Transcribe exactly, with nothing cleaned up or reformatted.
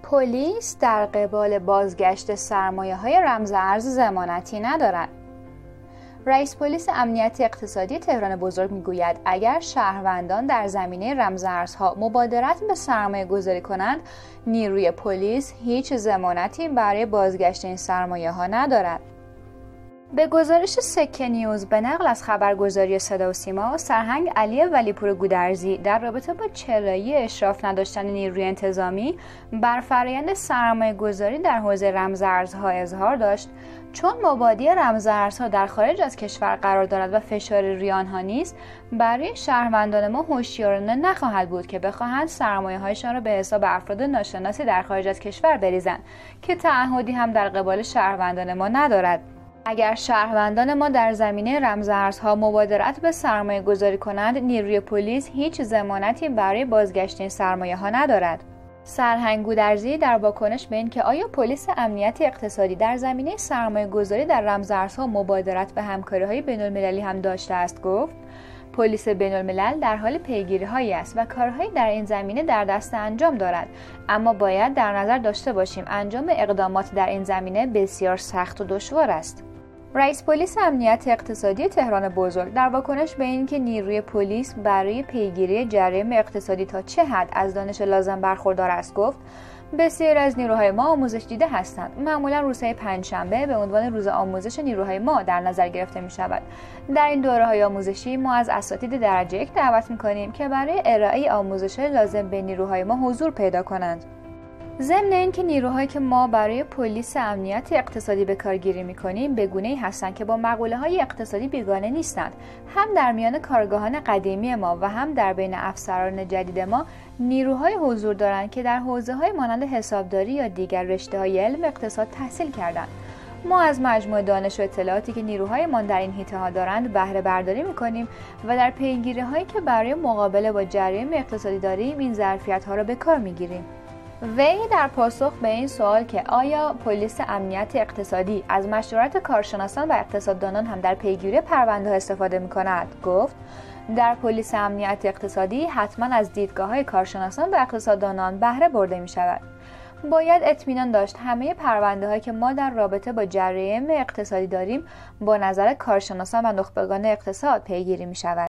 پلیس در قبال بازگشت سرمایه‌های رمز ارز ضمانتی ندارد. رئیس پلیس امنیت اقتصادی تهران بزرگ میگوید اگر شهروندان در زمینه رمز ارزها مبادرت به سرمایه گذاری کنند، نیروی پلیس هیچ ضمانتی برای بازگشت این سرمایه ها ندارد. به گزارش سکه نیوز به نقل از خبرگزاری صدا و سیما، سرهنگ علی ولیپور گودرزی در رابطه با چرایی اشراف نداشتن نیروی انتظامی بر فرآیند سرمایه گذاری در حوزه رمز ارزها اظهار داشت: چون مبادی رمز ارزها در خارج از کشور قرار دارد و فشار روی آنها نیست، برای شهروندان ما هوشیارانه نخواهد بود که بخواهند سرمایه‌هایشان را به حساب افراد ناشناسی در خارج از کشور بریزند که تعهدی هم در قبال شهروندان ما ندارد. اگر شهروندان ما در زمینه رمز ارزها مبادرت به سرمایه گذاری کنند، نیروی پلیس هیچ ضمانتی برای بازگشت این سرمایه ها ندارد. سرهنگ گودرزی در واکنش به اینکه آیا پلیس امنیت اقتصادی در زمینه سرمایه گذاری در رمز ارزها مبادرت به همکاری‌های بین‌المللی هم داشته است گفت: پلیس بین‌الملل در حال پیگیری‌هایی است و کارهایی در این زمینه در دست انجام دارد، اما باید در نظر داشته باشیم انجام اقدامات در این زمینه بسیار سخت و دشوار است. رئیس پلیس امنیت اقتصادی تهران بزرگ در واکنش به اینکه نیروی پلیس برای پیگیری جرایم اقتصادی تا چه حد از دانش لازم برخوردار است گفت: بسیاری از نیروهای ما آموزش دیده هستند. معمولا روزهای پنجشنبه به عنوان روز آموزش نیروهای ما در نظر گرفته می شود. در این دوره‌های آموزشی ما از اساتید درجه یک دعوت می کنیم که برای ارائه آموزش لازم به نیروهای ما حضور پیدا کنند. ضمن اینکه نیروهایی که ما برای پلیس امنیت اقتصادی به کارگیری می‌کنیم به گونه‌ای هستند که با مقوله‌های اقتصادی بیگانه نیستند. هم در میان کارگاهان قدیمی ما و هم در بین افسران جدید ما نیروهای حضور دارند که در حوزه‌های مانند حسابداری یا دیگر رشته‌های علم اقتصاد تحصیل کردند. ما از مجموع دانش و اطلاعاتی که نیروهایمان در این حیطه‌ها دارند بهره برداری می‌کنیم و در پیگیری‌هایی که برای مقابله با جرایم اقتصادی داریم این ظرفیت‌ها را به کار می‌گیریم. وی در پاسخ به این سوال که آیا پلیس امنیت اقتصادی از مشورت کارشناسان و اقتصاددانان هم در پیگیری پرونده ها استفاده می کند گفت: در پلیس امنیت اقتصادی حتما از دیدگاه های کارشناسان و اقتصاددانان بهره برده می شود. باید اطمینان داشت همه پرونده هایی که ما در رابطه با جرایم اقتصادی داریم با نظر کارشناسان و نخبگان اقتصاد پیگیری می شود.